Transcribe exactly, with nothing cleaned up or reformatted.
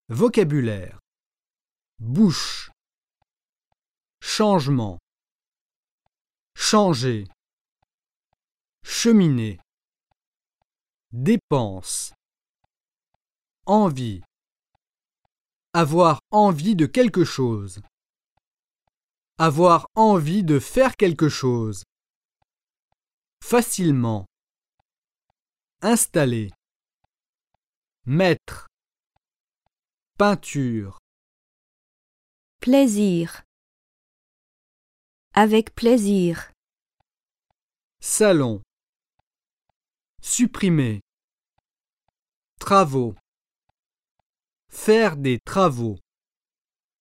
Vocabulaire. Bouche. Changement. Changer. Cheminée. Dépense. Envie. Avoir envie de quelque chose. Avoir envie de faire quelque chose. Facilement. Installer. Mettre. Peinture. Plaisir. Avec plaisir. Salon. Supprimer. Travaux. Faire des travaux.